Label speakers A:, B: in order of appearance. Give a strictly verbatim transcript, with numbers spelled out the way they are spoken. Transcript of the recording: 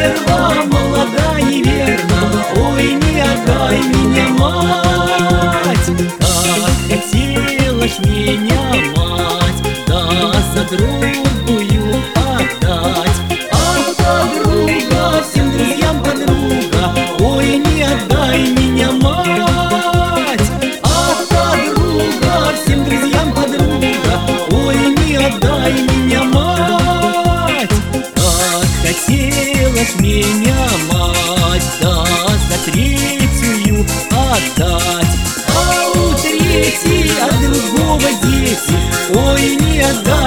A: стерва, молода неверна, ой, не отдай меня, мать. Как хотела ж меня мать, да за другую отдать. А подруга, всем друзьям подруга, ой, не отдай меня, мать. А подруга, всем друзьям подруга, ой, не отдай меня, мать. Как хотела ж меня мать, да за третью отдать. А у третьей от другого дети, ой, не отдай.